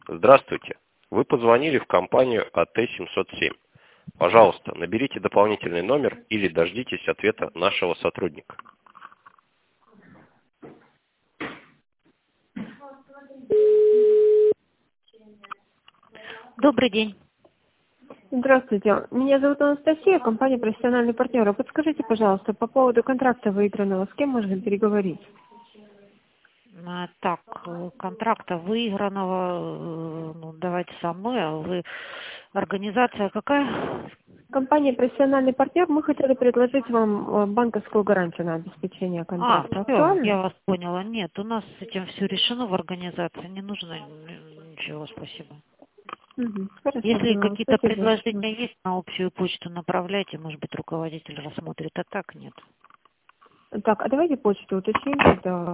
Здравствуйте. Вы позвонили в компанию АТ-707. Пожалуйста, наберите дополнительный номер или дождитесь ответа нашего сотрудника. Добрый день. Здравствуйте. Меня зовут Анастасия, компания «Профессиональный партнер». Подскажите, пожалуйста, по поводу контракта выигранного, с кем можно переговорить? Так, контракта выигранного, давайте со мной, а вы организация какая? Компания «Профессиональный партнер», мы хотели предложить вам банковскую гарантию на обеспечение контракта. Все, Актуально? я вас поняла. Нет, у нас с этим все решено в организации, не нужно ничего, спасибо. Хорошо, Если поняла. какие-то Спасибо. предложения есть, на общую почту направляйте, может быть, руководитель рассмотрит, а так нет. Так, а давайте почту уточним тогда.